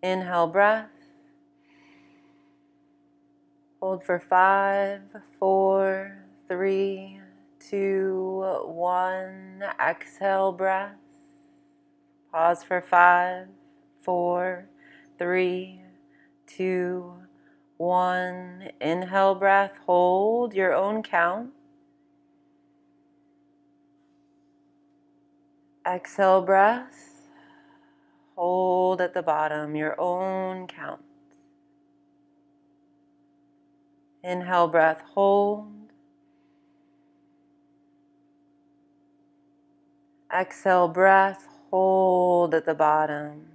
Inhale, breath. Hold for 5, 4, 3, 2, 1. Exhale, breath. Pause for 5, 4, 3, 2, 1. Inhale, breath. Hold your own count. Exhale, breath. Hold at the bottom, your own count. Inhale, breath, hold. Exhale, breath, hold at the bottom.